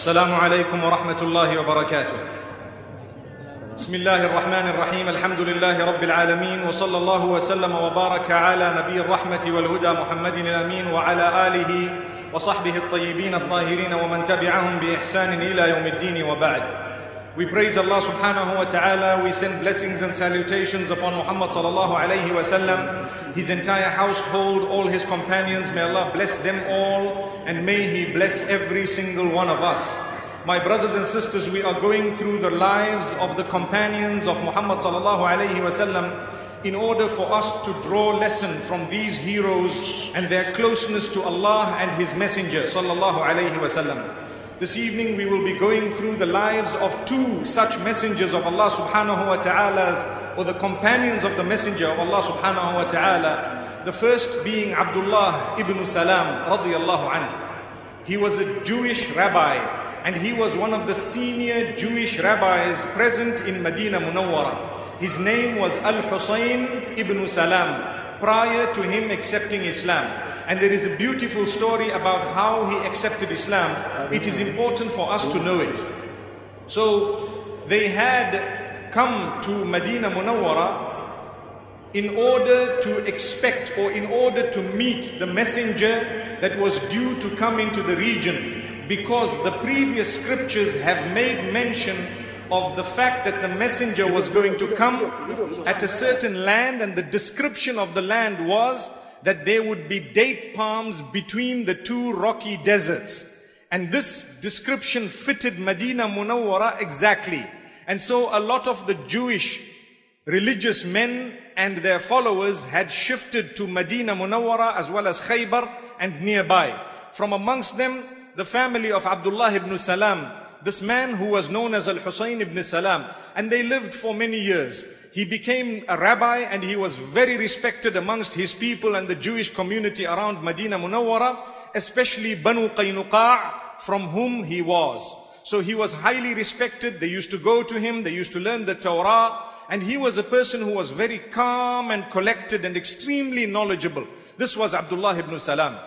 السلام عليكم ورحمة الله وبركاته. بسم الله الرحمن الرحيم. الحمد لله رب العالمين، وصلى الله وسلم وبارك على نبي الرحمة والهدى محمد الأمين وعلى آله وصحبه الطيبين الطاهرين ومن تبعهم بإحسان إلى يوم الدين وبعد. We praise Allah subhanahu wa ta'ala. We send blessings and salutations upon Muhammad sallallahu alayhi wa sallam, his entire household, all his companions. May Allah bless them all and may He bless every single one of us. My brothers and sisters, we are going through the lives of the companions of Muhammad sallallahu alayhi wa sallam in order for us to draw lesson from these heroes and their closeness to Allah and His Messenger sallallahu alayhi wa sallam. This evening we will be going through the lives of two such messengers of Allah subhanahu wa ta'ala, or the companions of the messenger of Allah subhanahu wa ta'ala. The first being Abdullah ibn Salam radiyallahu anhu. He was a Jewish rabbi and he was one of the senior Jewish rabbis present in Medina Munawwara. His name was Al-Husayn ibn Salam prior to him accepting Islam. And there is a beautiful story about how he accepted Islam. It is important for us to know it. So they had come to Medina Munawwara in order to expect, or in order to meet the messenger that was due to come into the region, because the previous scriptures have made mention of the fact that the messenger was going to come at a certain land, and the description of the land was that there would be date palms between the two rocky deserts. And this description fitted Medina Munawwara exactly. And so a lot of the Jewish religious men and their followers had shifted to Medina Munawwara as well as Khaybar and nearby. From amongst them, the family of Abdullah ibn Salam, this man who was known as Al-Husayn ibn Salam, and they lived for many years. He became a rabbi and he was very respected amongst his people and the Jewish community around Medina Munawwara, especially Banu Qaynuqa', from whom he was. So he was highly respected. They used to go to him, they used to learn the Torah, and he was a person who was very calm and collected and extremely knowledgeable. This was Abdullah ibn Salam.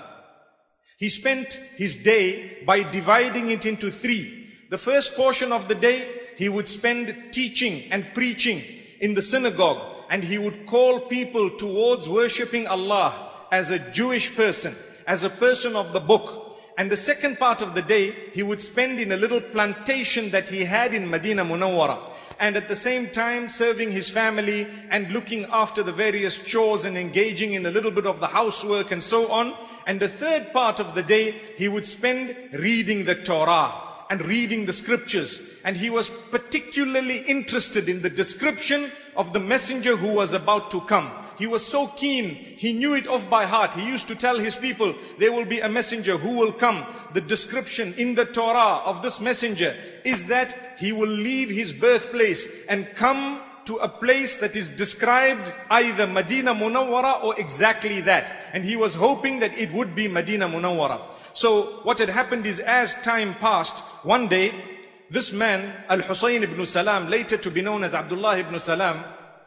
He spent his day by dividing it into three. The first portion of the day, he would spend teaching and preaching in the synagogue, and he would call people towards worshipping Allah as a Jewish person, as a person of the book. And the second part of the day, he would spend in a little plantation that he had in Medina Munawwara, and at the same time serving his family and looking after the various chores and engaging in a little bit of the housework and so on. And the third part of the day, he would spend reading the Torah and reading the scriptures. And he was particularly interested in the description of the messenger who was about to come. He was so keen, he knew it off by heart. He used to tell his people, there will be a messenger who will come. The description in the Torah of this messenger is that he will leave his birthplace and come to a place that is described either Medina Munawwara or exactly that. And he was hoping that it would be Medina Munawwara. So what had happened is, as time passed, one day, this man, Al-Husayn ibn Salam, later to be known as Abdullah ibn Salam,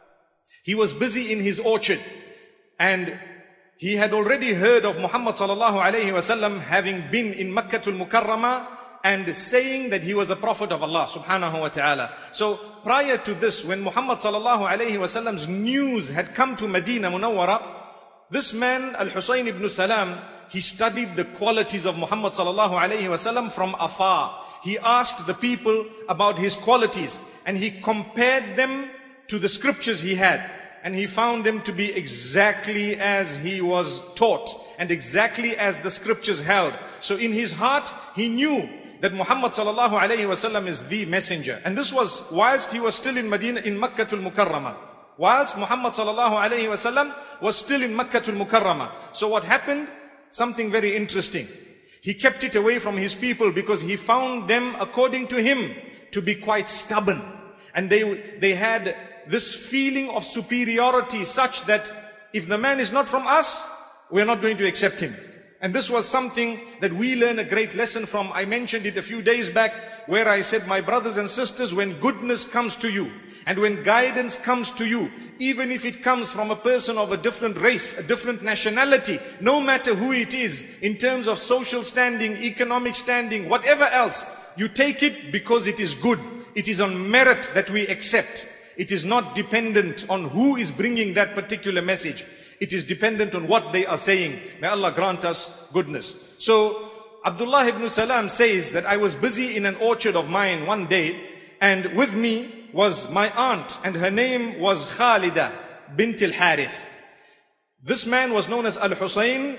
he was busy in his orchard. And he had already heard of Muhammad sallallahu alayhi wa sallam having been in Makkah al-Mukarramah and saying that he was a prophet of Allah subhanahu wa ta'ala. So prior to this, when Muhammad sallallahu alayhi wa sallam's news had come to Medina Munawwara, this man, Al-Husayn ibn Salam, he studied the qualities of Muhammad sallallahu alayhi wa sallam from afar. He asked the people about his qualities and he compared them to the scriptures he had. And he found them to be exactly as he was taught and exactly as the scriptures held. So in his heart, he knew that Muhammad sallallahu alayhi wa sallam is the messenger. And this was whilst he was still in Medina, in Makkah al-Mukarramah. Whilst Muhammad sallallahu alayhi wa sallam was still in Makkah al-Mukarramah. So what happened? Something very interesting. He kept it away from his people because he found them, according to him, to be quite stubborn. And they had this feeling of superiority such that if the man is not from us, we're not going to accept him. And this was something that we learn a great lesson from. I mentioned it a few days back where I said, my brothers and sisters, when goodness comes to you and when guidance comes to you, even if it comes from a person of a different race, a different nationality, no matter who it is, in terms of social standing, economic standing, whatever else, You take it because it is good. It is on merit that we accept. It is not dependent on who is bringing that particular message. It is dependent on what they are saying. May Allah grant us goodness. So Abdullah ibn Salam says that I was busy in an orchard of mine one day, and with me was my aunt, and her name was Khalida bint al-Harith. This man was known as Al-Husayn,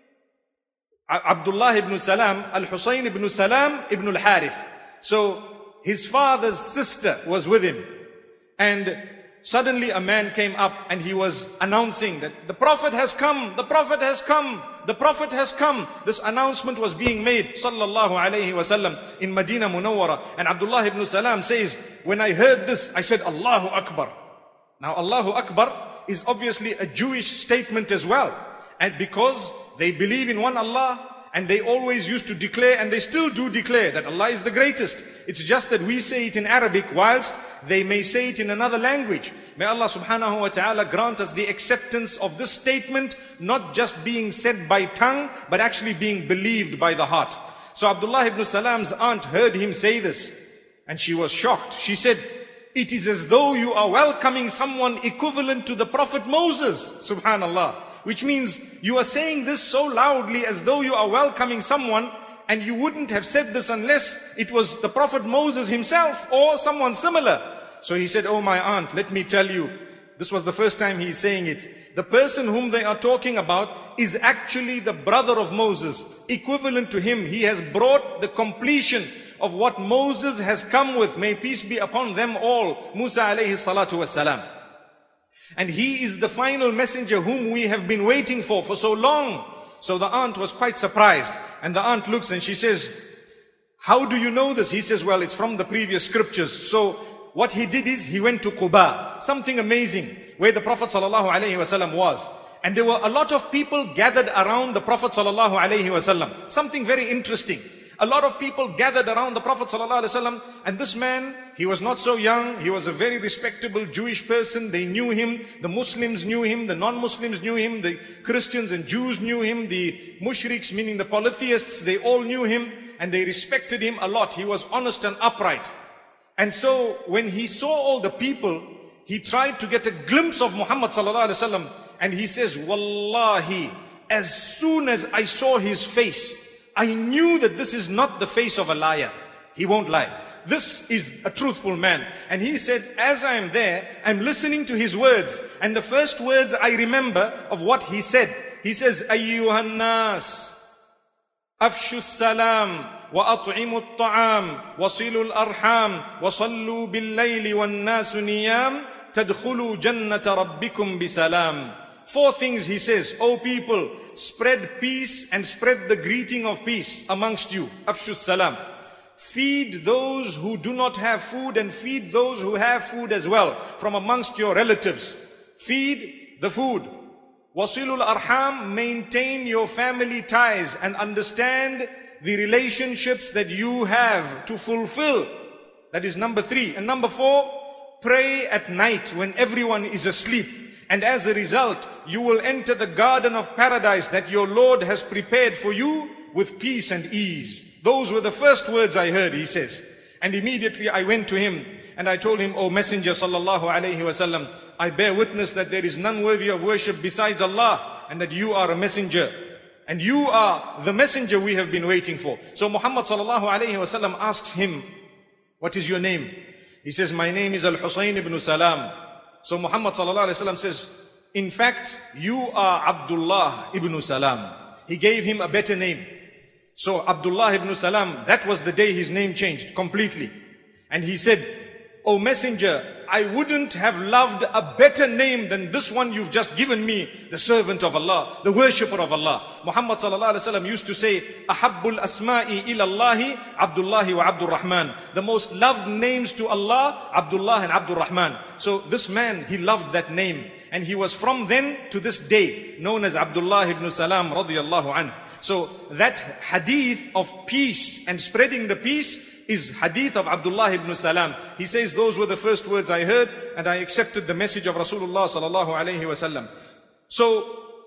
Abdullah ibn Salam, Al-Husayn ibn Salam ibn al-Harith. So his father's sister was with him, and suddenly a man came up and he was announcing that the Prophet has come, the Prophet has come, the Prophet has come. This announcement was being made, sallallahu alayhi wasallam, in Medina Munawwara. And Abdullah ibn Salam says, when I heard this, I said, Allahu Akbar. Now Allahu Akbar is obviously a Jewish statement as well. And because they believe in one Allah, and they always used to declare, and they still do declare, that Allah is the greatest. It's just that we say it in Arabic, whilst they may say it in another language. May Allah subhanahu wa ta'ala grant us the acceptance of this statement, not just being said by tongue, but actually being believed by the heart. So Abdullah ibn Salam's aunt heard him say this, and she was shocked. She said, it is as though you are welcoming someone equivalent to the Prophet Moses, subhanallah. Which means you are saying this so loudly as though you are welcoming someone, and you wouldn't have said this unless it was the Prophet Moses himself or someone similar. So he said, oh my aunt, let me tell you, this was the first time he is saying it. The person whom they are talking about is actually the brother of Moses, equivalent to him. He has brought the completion of what Moses has come with. May peace be upon them all, Musa alayhi salatu wassalam. And he is the final messenger whom we have been waiting for so long. So the aunt was quite surprised. And the aunt looks and she says, how do you know this? He says, well, it's from the previous scriptures. So what he did is he went to Quba, something amazing, where the Prophet ﷺ was. And there were a lot of people gathered around the Prophet ﷺ. Something very interesting. A lot of people gathered around the Prophet ﷺ, and this man, he was not so young, he was a very respectable Jewish person. They knew him, the Muslims knew him, the non-Muslims knew him, the Christians and Jews knew him, the mushriks, meaning the polytheists, they all knew him, and they respected him a lot. He was honest and upright. And so when he saw all the people, he tried to get a glimpse of Muhammad ﷺ, and he says, Wallahi, as soon as I saw his face, I knew that this is not the face of a liar. He won't lie. This is a truthful man. And he said, as I am there, I'm listening to his words. And the first words I remember of what he said, he says, Ayyuhan nas, afshu salam, wa at'imu at-ta'am, wasilu al-arham, wa sallu bil-layli wan-nasu niyam, tadkhulu jannata rabbikum bisalam. 4 things he says, O people, spread peace and spread the greeting of peace amongst you. Afshu salam. Feed those who do not have food and feed those who have food as well from amongst your relatives. Feed the food. Wasilul arham, maintain your family ties and understand the relationships that you have to fulfill. That is number 3. And number 4, pray at night when everyone is asleep. And as a result, you will enter the garden of paradise that your Lord has prepared for you with peace and ease. Those were the first words I heard, he says. And immediately I went to him and I told him, O Messenger sallallahu alayhi wasallam, I bear witness that there is none worthy of worship besides Allah, and that you are a messenger. And you are the messenger we have been waiting for. So Muhammad sallallahu alayhi wasallam asks him, what is your name? He says, my name is Al-Husayn ibn Salam. So Muhammad sallallahu alaihi wasallam says, in fact, you are Abdullah ibn Salam. He gave him a better name. So Abdullah ibn Salam, that was the day his name changed completely. And he said, O Messenger, I wouldn't have loved a better name than this one you've just given me, the servant of Allah, the worshipper of Allah. Muhammad sallallahu alaihi wasallam used to say, Ahabbul asma'i ilallahi, Abdullahi wa Abdul Rahman. The most loved names to Allah, Abdullah and Abdul Rahman. So this man, he loved that name. And he was from then to this day known as Abdullah ibn Salam radiyallahu anhu. So that hadith of peace and spreading the peace is hadith of Abdullah ibn Salam. He says, those were the first words I heard and I accepted the message of Rasulullah sallallahu alayhi wasallam. So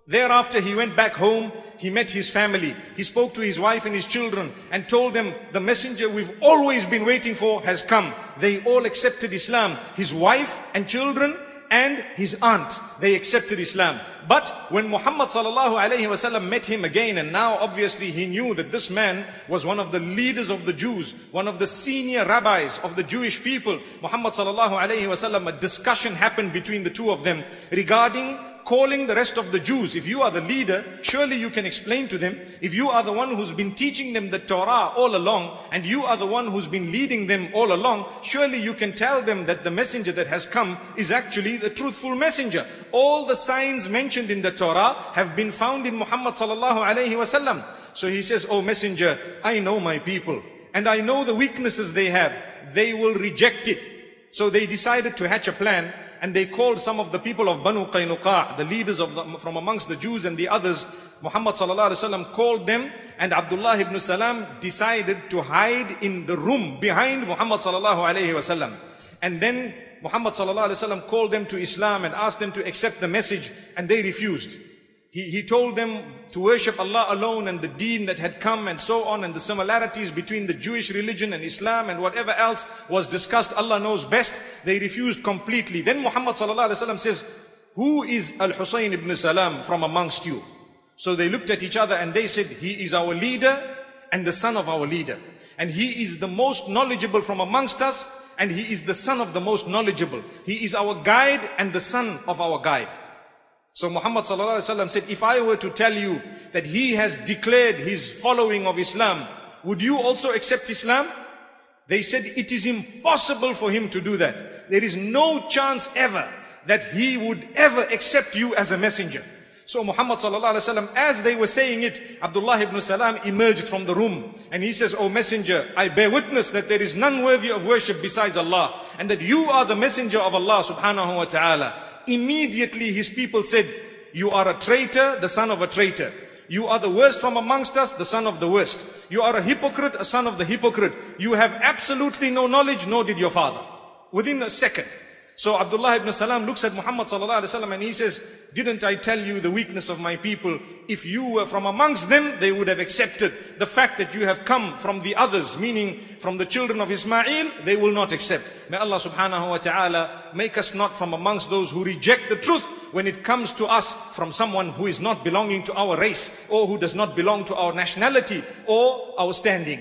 Thereafter, he went back home, he met his family, he spoke to his wife and his children and told them, the messenger we've always been waiting for has come. They all accepted Islam. His wife and children and his aunt, they accepted Islam. But when Muhammad sallallahu alayhi wasallam met him again, and now obviously he knew that this man was one of the leaders of the Jews, one of the senior rabbis of the Jewish people, Muhammad sallallahu alayhi wasallam, a discussion happened between the two of them regarding calling the rest of the Jews. If you are the leader, surely you can explain to them. If you are the one who's been teaching them the Torah all along, and you are the one who's been leading them all along, surely you can tell them that the messenger that has come is actually the truthful messenger. All the signs mentioned in the Torah have been found in Muhammad sallallahu alayhi wasallam. So he says, "Oh messenger, I know my people, and I know the weaknesses they have. They will reject it." So they decided to hatch a plan, and they called some of the people of Banu Qaynuqa, the leaders from amongst the Jews and the others. Muhammad sallallahu alaihi wasallam called them, and Abdullah ibn Salam decided to hide in the room behind Muhammad sallallahu alaihi wasallam. And then Muhammad sallallahu alaihi wasallam called them to Islam and asked them to accept the message, and they refused. He told them to worship Allah alone and the deen that had come and so on, and the similarities between the Jewish religion and Islam and whatever else was discussed, Allah knows best. They refused completely. Then Muhammad sallallahu alaihi wasallam says, "Who is Al-Husayn ibn Salam from amongst you?" So they looked at each other and they said, "He is our leader and the son of our leader. And he is the most knowledgeable from amongst us, and he is the son of the most knowledgeable. He is our guide and the son of our guide." So Muhammad sallallahu alaihi wasallam said, "If I were to tell you that he has declared his following of Islam, would you also accept Islam?" They said, "It is impossible for him to do that. There is no chance ever that he would ever accept you as a messenger." So Muhammad sallallahu alaihi wasallam, as they were saying it, Abdullah ibn Salam emerged from the room and he says, "O messenger, I bear witness that there is none worthy of worship besides Allah, and that you are the messenger of Allah subhanahu wa ta'ala." Immediately his people said, "You are a traitor, the son of a traitor. You are the worst from amongst us, the son of the worst. You are a hypocrite, a son of the hypocrite. You have absolutely no knowledge, nor did your father." Within a second. So Abdullah ibn Salam looks at Muhammad sallallahu alaihi wasallam and he says, "Didn't I tell you the weakness of my people? If you were from amongst them, they would have accepted. The fact that you have come from the others, meaning from the children of Ismail, they will not accept." May Allah subhanahu wa ta'ala make us not from amongst those who reject the truth when it comes to us from someone who is not belonging to our race, or who does not belong to our nationality or our standing.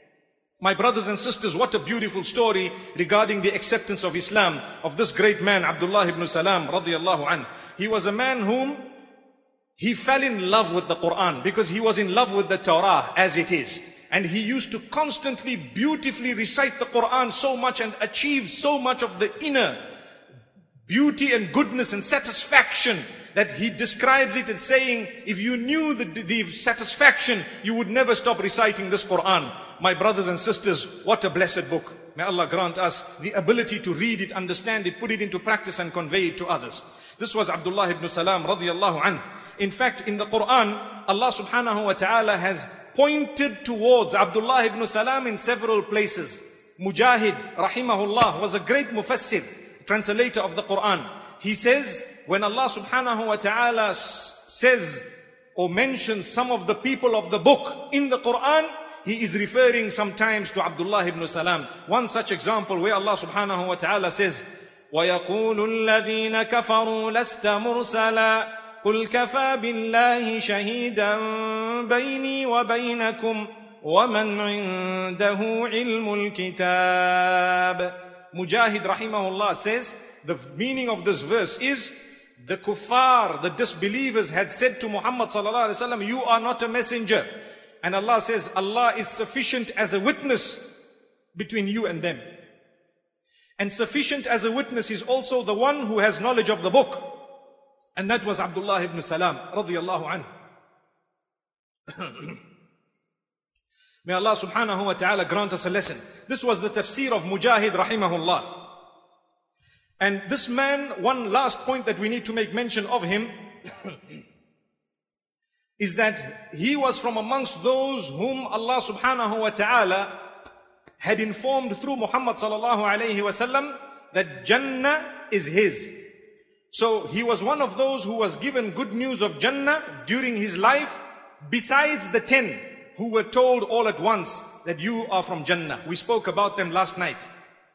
My brothers and sisters, what a beautiful story regarding the acceptance of Islam of this great man, Abdullah ibn Salam radiyallahu anh. He was a man whom he fell in love with the Quran because he was in love with the Torah as it is. And he used to constantly, beautifully recite the Quran so much and achieve so much of the inner beauty and goodness and satisfaction that he describes it as saying, if you knew the satisfaction, you would never stop reciting this Quran. My brothers and sisters, what a blessed book. May Allah grant us the ability to read it, understand it, put it into practice and convey it to others. This was Abdullah ibn Salam radiyallahu anh. In fact, in the Quran, Allah subhanahu wa ta'ala has pointed towards Abdullah ibn Salam in several places. Mujahid rahimahullah was a great mufassir, translator of the Quran. He says, when Allah subhanahu wa ta'ala says or mentions some of the people of the book in the Quran, he is referring sometimes to Abdullah ibn Salam. One such example where Allah subhanahu wa ta'ala says, وَيَقُولُ الَّذِينَ كَفَرُوا لَسْتَ مُرْسَلًا قُلْ كَفَى بِاللَّهِ شَهِيدًا بَيْنِي وَبَيْنَكُمْ وَمَنْ عِنْدَهُ عِلْمُ الْكِتَابِ. Mujahid rahimahullah says, the meaning of this verse is, the kuffar, the disbelievers had said to Muhammad sallallahu alaihi wasallam, "You are not a messenger." And Allah says, Allah is sufficient as a witness between you and them. And sufficient as a witness is also the one who has knowledge of the book. And that was Abdullah ibn Salam radiyallahu anhu. May Allah subhanahu wa ta'ala grant us a lesson. This was the tafsir of Mujahid rahimahullah. And this man, one last point that we need to make mention of him is that he was from amongst those whom Allah subhanahu wa ta'ala had informed through Muhammad sallallahu alayhi wa sallam that Jannah is his. So he was one of those who was given good news of Jannah during his life, besides the 10 who were told all at once that you are from Jannah. We spoke about them last night.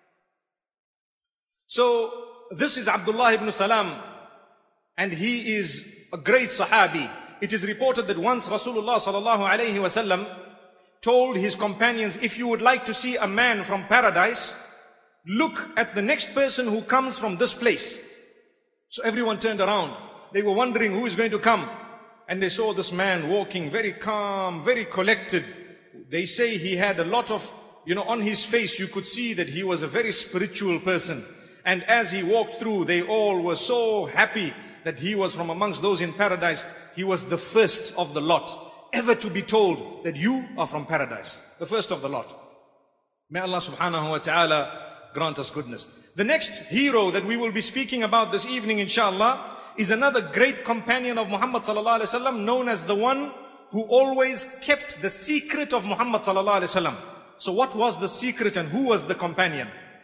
So this is Abdullah ibn Salam, and he is a great Sahabi. It is reported that once Rasulullah sallallahu alayhi wasallam told his companions, if you would like to see a man from paradise, look at the next person who comes from this place. So everyone turned around. They were wondering who is going to come. And they saw this man walking very calm, very collected. They say he had a lot of, on his face you could see that he was a very spiritual person. And as he walked through, they all were so happy that he was from amongst those in paradise. He was the first of the lot ever to be told that you are from paradise. The first of the lot. May Allah subhanahu wa ta'ala grant us goodness. The next hero that we will be speaking about this evening, inshallah, is another great companion of Muhammad sallallahu alaihi wasallam, known as the one who always kept the secret of Muhammad sallallahu alaihi wasallam. So what was the secret and who was the companion?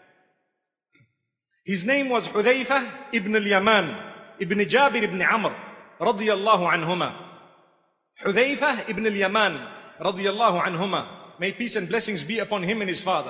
His name was Hudhayfah ibn al-Yaman ibn Jabir ibn Amr radiyallahu anhuma. Hudhayfah ibn al-Yaman radiyallahu anhuma. May peace and blessings be upon him and his father.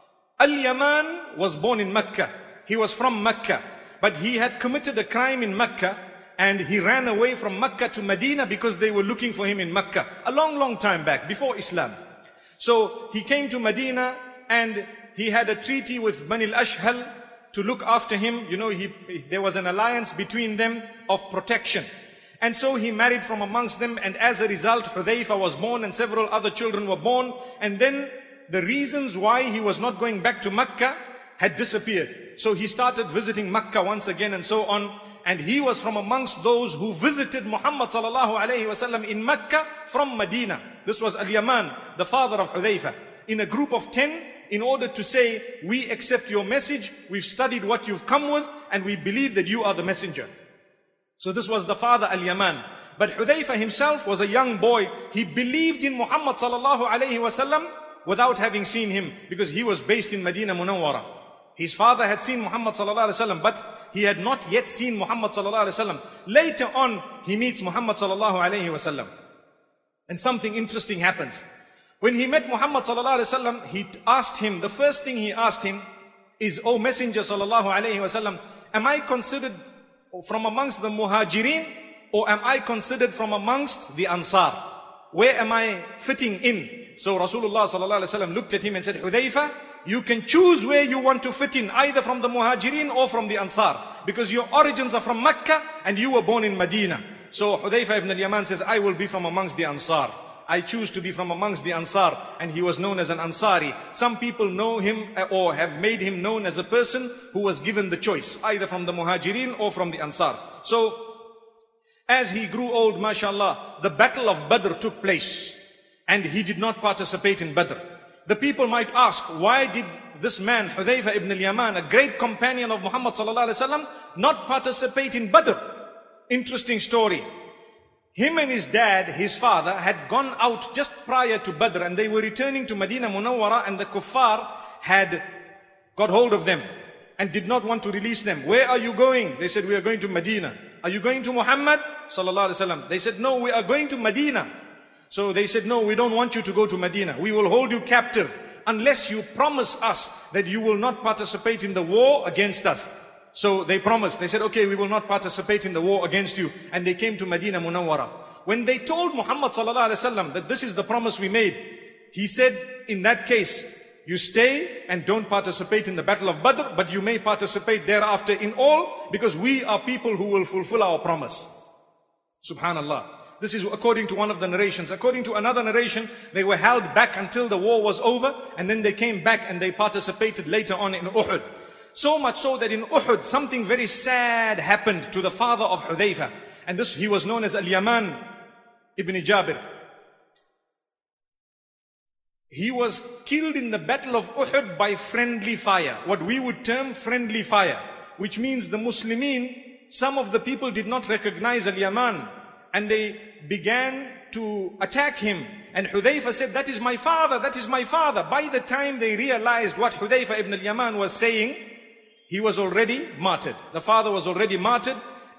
Al-Yaman was born in Mecca. He was from Mecca, but he had committed a crime in Mecca and he ran away from Mecca to Medina because they were looking for him in Mecca a long time back, before Islam. So he came to Medina and he had a treaty with Bani al-Ashhal to look after him. There was an alliance between them of protection. And so he married from amongst them, and as a result, Hudhayfah was born and several other children were born. And then the reasons why he was not going back to Mecca had disappeared. So he started visiting Mecca once again and so on. And he was from amongst those who visited Muhammad sallallahu alayhi wasallam in Mecca from Medina. This was Al-Yaman, the father of Hudhayfah, in a group of 10, in order to say, we accept your message, we've studied what you've come with, and we believe that you are the messenger. So this was the father, Al-Yaman. But Hudhayfah himself was a young boy. He believed in Muhammad sallallahu alayhi wasallam without having seen him, because he was based in Medina Munawwara. His father had seen Muhammad sallallahu alaihi wasallam, but he had not yet seen Muhammad sallallahu alaihi wasallam. Later on, he meets Muhammad sallallahu alaihi wasallam, and something interesting happens. When he met Muhammad sallallahu alaihi wasallam, he asked him, the first thing he asked him is, O Messenger sallallahu alaihi wasallam, am I considered from amongst the Muhajirin, or am I considered from amongst the Ansar? Where am I fitting in? So Rasulullah sallallahu alaihi wasallam looked at him and said, Hudhayfah, you can choose where you want to fit in, either from the Muhajirin or from the Ansar, because your origins are from Mecca and you were born in Medina. So Hudhayfah ibn al-Yaman says, I will be from amongst the Ansar. I choose to be from amongst the Ansar. And he was known as an Ansari. Some people know him or have made him known as a person who was given the choice, either from the Muhajirin or from the Ansar. So as he grew old, mashallah, the battle of Badr took place, and he did not participate in Badr. The people might ask, why did this man, Hudhayfah ibn al-Yaman, a great companion of Muhammad sallallahu alaihi wasallam, not participate in Badr? Interesting story. Him and his dad, his father, had gone out just prior to Badr, and they were returning to Medina Munawwara, and the kuffar had got hold of them and did not want to release them. Where are you going? They said, we are going to Medina. Are you going to Muhammad sallallahu alaihi wasallam? They said, no, we are going to Medina. So they said, no, we don't want you to go to Medina. We will hold you captive unless you promise us that you will not participate in the war against us. So they promised. They said, okay, we will not participate in the war against you. And they came to Medina Munawwara. When they told Muhammad sallallahu alaihi wasallam that this is the promise we made, he said, in that case, you stay and don't participate in the battle of Badr, but you may participate thereafter in all, because we are people who will fulfill our promise. Subhanallah. This is according to one of the narrations. According to another narration, they were held back until the war was over, and then they came back and they participated later on in Uhud. So much so that in Uhud, something very sad happened to the father of Hudhayfah. And this, he was known as Al-Yaman ibn Jabir. He was killed in the battle of Uhud by friendly fire. What we would term friendly fire. Which means the Muslimin, some of the people did not recognize Al-Yaman, and they began to attack him. And Hudhayfah said, that is my father, that is my father. By the time they realized what Hudhayfah ibn al-Yaman was saying, he was already martyred. The father was already martyred.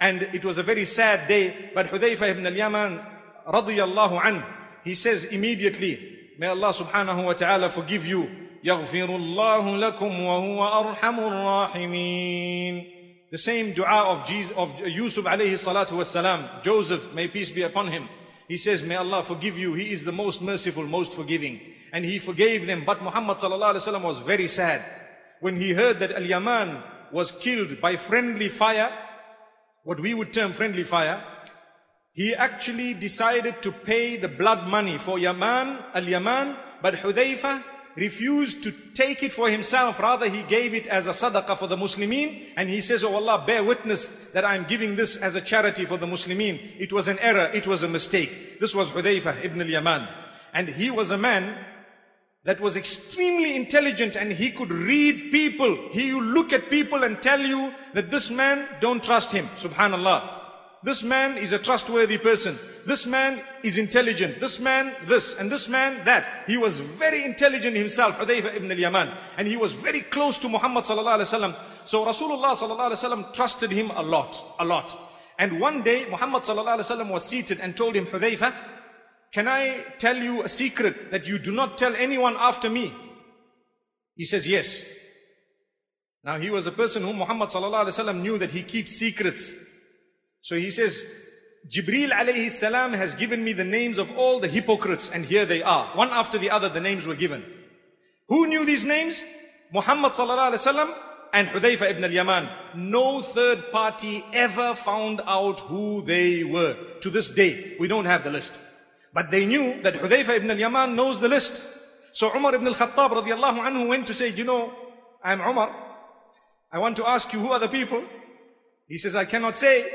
and it was a very sad day. But Hudayfa ibn al-Yaman radiyallahu anhu, he says immediately, may Allah subhanahu wa ta'ala forgive you. يَغْفِرُ اللَّهُ لَكُمْ وَهُوَ أَرْحَمُ الرَّاحِمِينَ. The same dua of Yusuf alayhi salatu wasalam, Joseph, may peace be upon him. He says, may Allah forgive you. He is the most merciful, most forgiving. And he forgave them. But Muhammad sallallahu alaihi wasallam was very sad when he heard that Al-Yaman was killed by friendly fire, what we would term friendly fire. He actually decided to pay the blood money for Al-Yaman, but Hudayfa refused to take it for himself. Rather, he gave it as a sadaqah for the Muslimin. And he says, oh Allah, bear witness that I'm giving this as a charity for the Muslimin. It was an error. It was a mistake. This was Hudayfa ibn al-Yaman. And he was a man that was extremely intelligent, and he could read people. He would look at people and tell you that this man, don't trust him. Subhanallah. This man is a trustworthy person. This man is intelligent. This man this, and this man that. He was very intelligent himself, Hudayfa ibn al-Yaman. And he was very close to Muhammad sallallahu alaihi wasallam. So Rasulullah sallallahu alaihi wasallam trusted him a lot. And one day Muhammad sallallahu alaihi wasallam was seated and told him, Hudayfa, can I tell you a secret that you do not tell anyone after me? He says, yes. Now he was a person whom Muhammad sallallahu alaihi wasallam knew that he keeps secrets. So he says, Jibreel alayhi salam has given me the names of all the hypocrites, and here they are. One after the other, the names were given. Who knew these names? Muhammad sallallahu alaihi wasallam and Hudayfa ibn al-Yaman. No third party ever found out who they were. To this day, we don't have the list. But they knew that Hudayfa ibn al-Yaman knows the list. So Umar ibn al-Khattab radiallahu anhu went to say, you know, I'm Umar. I want to ask you, who are the people? He says, I cannot say.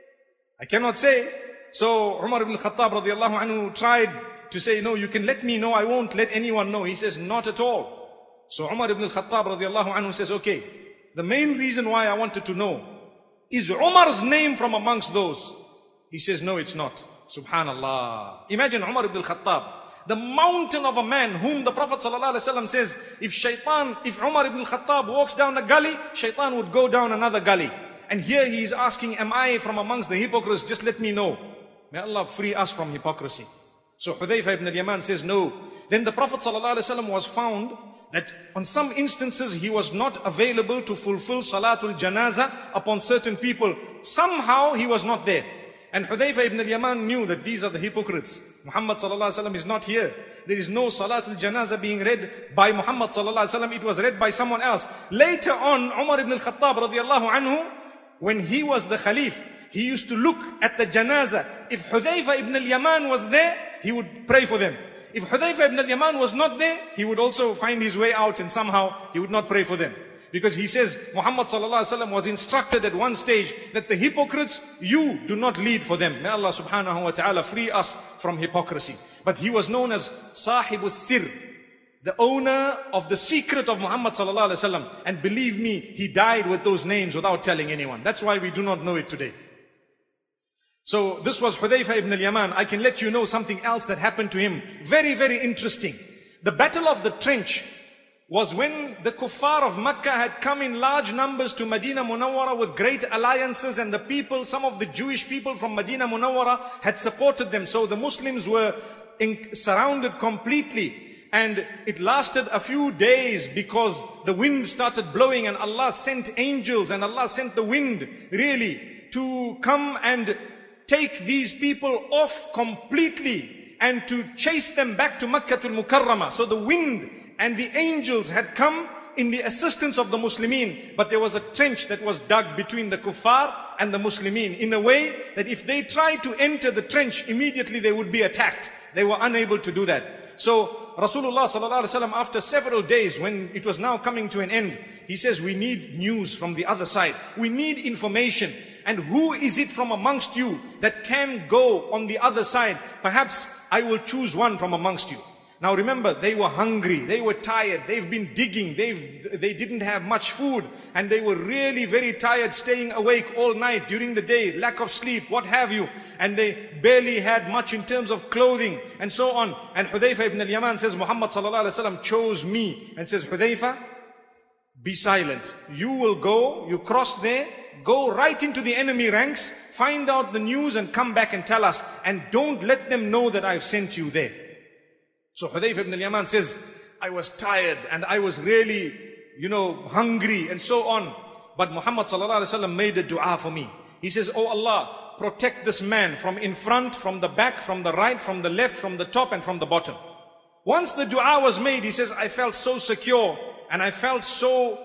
So Umar ibn al-Khattab radiallahu anhu tried to say, no, you can let me know. I won't let anyone know. He says, not at all. So Umar ibn al-Khattab radiallahu anhu says, okay, the main reason why I wanted to know, is Umar's name from amongst those? He says, no, it's not. Subhanallah. Imagine Umar ibn al-Khattab, the mountain of a man whom the Prophet ﷺ says, if Umar ibn al-Khattab walks down a gully, shaitan would go down another gully. And here he is asking, am I from amongst the hypocrites? Just let me know. May Allah free us from hypocrisy. So Hudayfa ibn al-Yaman says no. Then the Prophet ﷺ was found that on some instances he was not available to fulfill Salatul Janaza upon certain people. Somehow he was not there. And Hudayfa ibn al-Yaman knew that these are the hypocrites. Muhammad ﷺ is not here. There is no Salatul Janaza being read by Muhammad ﷺ. It was read by someone else. Later on, Umar ibn al-Khattab radiallahu anhu, when he was the Khalif, he used to look at the Janaza. If Hudayfa ibn al-Yaman was there, he would pray for them. If Hudayfa ibn al-Yaman was not there, he would also find his way out, and somehow he would not pray for them. Because he says, Muhammad sallallahu alaihi wasallam was instructed at one stage that the hypocrites, you do not lead for them. May Allah subhanahu wa ta'ala free us from hypocrisy. But he was known as Sahibus Sir, the owner of the secret of Muhammad sallallahu alaihi wasallam. And believe me, he died with those names without telling anyone. That's why we do not know it today. So this was Hudayfa ibn al-Yaman. I can let you know something else that happened to him. Very, very interesting. The Battle of the Trench was when the kuffar of Mecca had come in large numbers to Medina Munawwara with great alliances, and the people, some of the Jewish people from Medina Munawwara had supported them. So the Muslims were surrounded completely. And it lasted a few days because the wind started blowing, and Allah sent angels and Allah sent the wind really to come and take these people off completely and to chase them back to Makkah al-Mukarramah. So the wind and the angels had come in the assistance of the Muslimin. But there was a trench that was dug between the kuffar and the Muslimin in a way that if they tried to enter the trench, immediately they would be attacked. They were unable to do that. So Rasulullah sallallahu alaihi wasallam, after several days, when it was now coming to an end, he says, we need news from the other side. We need information. And who is it from amongst you that can go on the other side? Perhaps I will choose one from amongst you. Now remember, they were hungry, they were tired, they've been digging, they didn't have much food, and they were really very tired, staying awake all night during the day, lack of sleep, what have you, and they barely had much in terms of clothing, and so on. And Hudayfa ibn al-Yaman says, Muhammad sallallahu alaihi wasallam chose me, and says, Hudayfa, be silent. You will go, you cross there, go right into the enemy ranks, find out the news and come back and tell us. And don't let them know that I've sent you there. So Hudayfa ibn al-Yaman says, I was tired and I was really, hungry and so on. But Muhammad sallallahu alaihi wasallam made a dua for me. He says, oh Allah, protect this man from in front, from the back, from the right, from the left, from the top and from the bottom. Once the dua was made, he says, I felt so secure and I felt so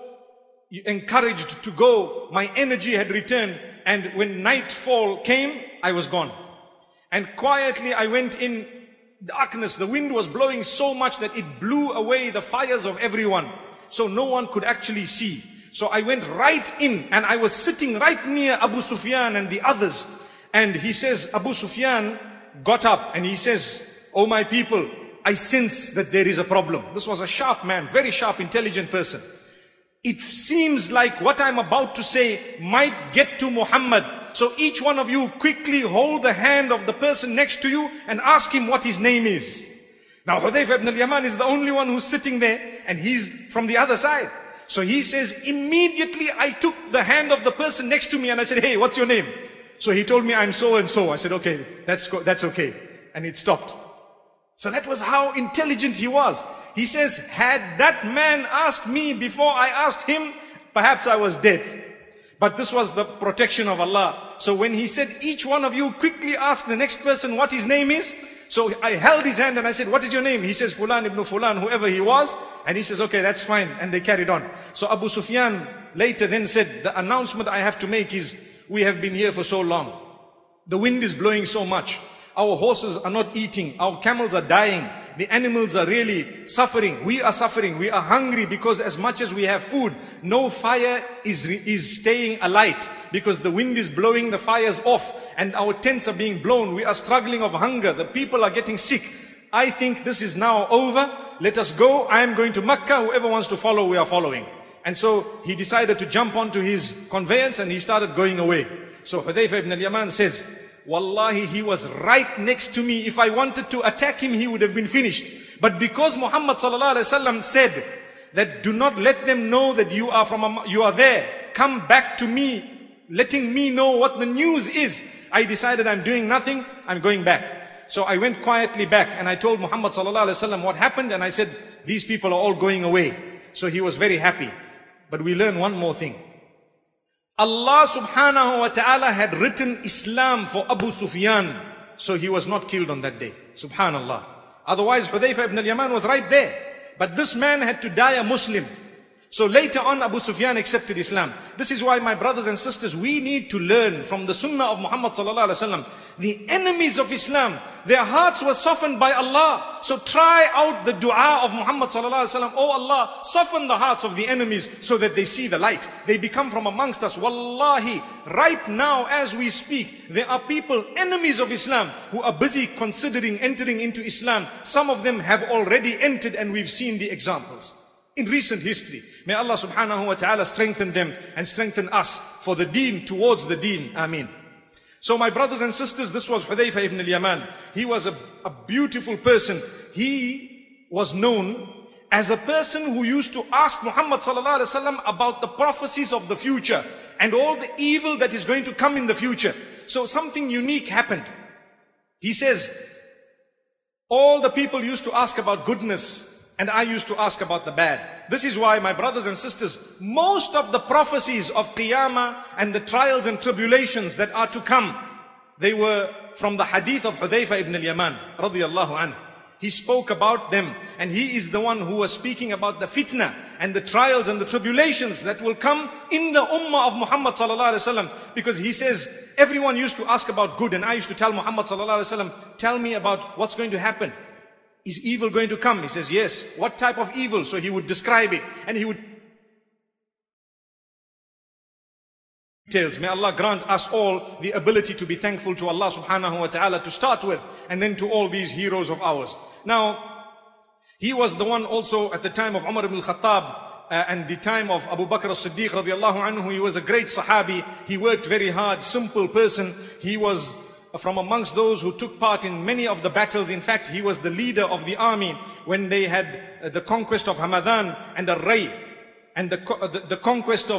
encouraged to go. My energy had returned, and when nightfall came, I was gone. And quietly I went in darkness. The wind was blowing so much that it blew away the fires of everyone. So no one could actually see. So I went right in and I was sitting right near Abu Sufyan and the others. And he says, Abu Sufyan got up and he says, oh my people, I sense that there is a problem. This was a sharp man, very sharp, intelligent person. It seems like what I'm about to say might get to Muhammad. So each one of you quickly hold the hand of the person next to you and ask him what his name is. Now Hudayfa ibn al-Yaman is the only one who's sitting there and he's from the other side. So he says, immediately I took the hand of the person next to me and I said, hey, what's your name? So he told me, I'm so and so. I said, okay, that's okay. And it stopped. So that was how intelligent he was. He says, had that man asked me before I asked him, perhaps I was dead. But this was the protection of Allah. So when he said, each one of you quickly ask the next person what his name is. So I held his hand and I said, what is your name? He says, Fulan ibn Fulan, whoever he was. And he says, okay, that's fine. And they carried on. So Abu Sufyan later then said, the announcement I have to make is, we have been here for so long. The wind is blowing so much. Our horses are not eating. Our camels are dying. The animals are really suffering. We are suffering. We are hungry because as much as we have food, no fire is staying alight because the wind is blowing the fires off and our tents are being blown. We are struggling of hunger. The people are getting sick. I think this is now over. Let us go. I am going to Makkah. Whoever wants to follow, we are following. And so he decided to jump onto his conveyance and he started going away. So Hudayfa ibn al-Yaman says, Wallahi, he was right next to me. If I wanted to attack him, he would have been finished. But because Muhammad sallallahu alaihi wasallam said that do not let them know that you are there. Come back to me, letting me know what the news is. I decided I'm doing nothing. I'm going back. So I went quietly back and I told Muhammad sallallahu alaihi wasallam what happened. And I said, these people are all going away. So he was very happy. But we learn one more thing. Allah subhanahu wa ta'ala had written Islam for Abu Sufyan. So he was not killed on that day. Subhanallah. Otherwise Hudayfa ibn al-Yaman was right there. But this man had to die a Muslim. So later on Abu Sufyan accepted Islam. This is why, my brothers and sisters, we need to learn from the sunnah of Muhammad sallallahu alaihi wasallam. The enemies of Islam, their hearts were softened by Allah. So try out the dua of Muhammad sallallahu alaihi wasallam. Oh Allah, soften the hearts of the enemies so that they see the light. They become from amongst us. Wallahi, right now as we speak, there are people, enemies of Islam, who are busy considering entering into Islam. Some of them have already entered and we've seen the examples in recent history. May Allah subhanahu wa ta'ala strengthen them and strengthen us for the deen, towards the deen. Ameen. So my brothers and sisters, this was Hudayfa ibn al-Yaman. He was a beautiful person. He was known as a person who used to ask Muhammad sallallahu alaihi wasallam about the prophecies of the future and all the evil that is going to come in the future. So something unique happened. He says, all the people used to ask about goodness, and I used to ask about the bad. This is why, my brothers and sisters, most of the prophecies of Qiyamah and the trials and tribulations that are to come, they were from the hadith of Hudayfa ibn al-Yaman radiyallahu anhu. He spoke about them, and he is the one who was speaking about the fitna and the trials and the tribulations that will come in the ummah of Muhammad sallallahu alaihi wasallam. Because he says, everyone used to ask about good, and I used to tell Muhammad sallallahu alaihi wasallam, tell me about what's going to happen. Is evil going to come? He says, yes. What type of evil? So he would describe it and he would details. May Allah grant us all the ability to be thankful to Allah subhanahu wa ta'ala to start with, and then to all these heroes of ours. Now, he was the one also at the time of Umar ibn al-Khattab and the time of Abu Bakr as-Siddiq radiallahu anhu. He was a great sahabi. He worked very hard, simple person. He was from amongst those who took part in many of the battles. In fact, he was the leader of the army when they had the conquest of Hamadan and Ar-Ray, and the conquest of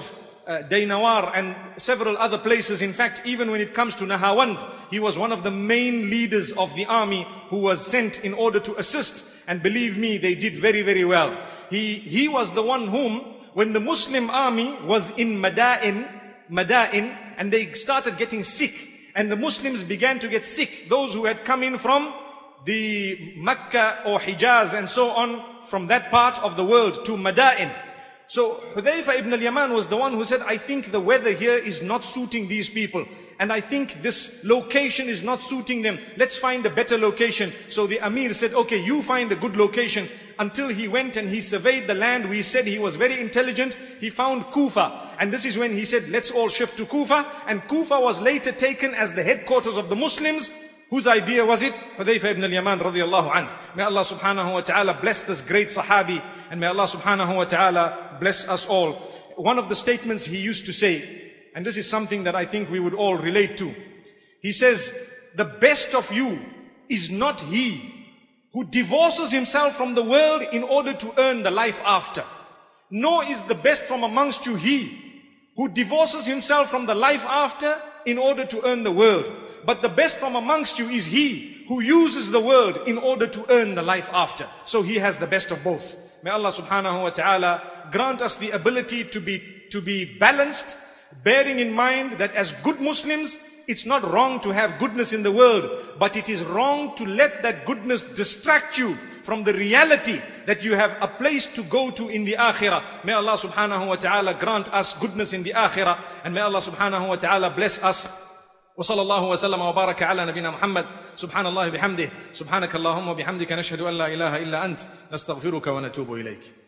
Dainawar and several other places. In fact, even when it comes to Nahawand, he was one of the main leaders of the army who was sent in order to assist. And believe me, they did very, very well. He was the one whom, when the Muslim army was in Madain, and they started getting sick, and the Muslims began to get sick, those who had come in from the Mecca or Hijaz and so on, from that part of the world to Madain. So Hudhayfa ibn al-Yaman was the one who said, I think the weather here is not suiting these people. And I think this location is not suiting them. Let's find a better location. So the Amir said, okay, you find a good location. Until he went and he surveyed the land. We said he was very intelligent. He found Kufa. And this is when he said, let's all shift to Kufa. And Kufa was later taken as the headquarters of the Muslims. Whose idea was it? Hudhayfa ibn al-Yaman radiyallahu anhu. May Allah subhanahu wa ta'ala bless this great sahabi. And may Allah subhanahu wa ta'ala bless us all. One of the statements he used to say, and this is something that I think we would all relate to. He says, the best of you is not he who divorces himself from the world in order to earn the life after. Nor is the best from amongst you he who divorces himself from the life after in order to earn the world. But the best from amongst you is he who uses the world in order to earn the life after. So he has the best of both. May Allah subhanahu wa ta'ala grant us the ability to be balanced, bearing in mind that as good Muslims, it's not wrong to have goodness in the world, but it is wrong to let that goodness distract you from the reality that you have a place to go to in the akhirah. May Allah subhanahu wa ta'ala grant us goodness in the akhirah, and may Allah subhanahu wa ta'ala bless us. وصلى الله وسلم وبارك على نبينا محمد سبحان الله بحمده سبحانك اللهم وبحمدك نشهد أن لا إله إلا أنت نستغفرك ونتوب إليك.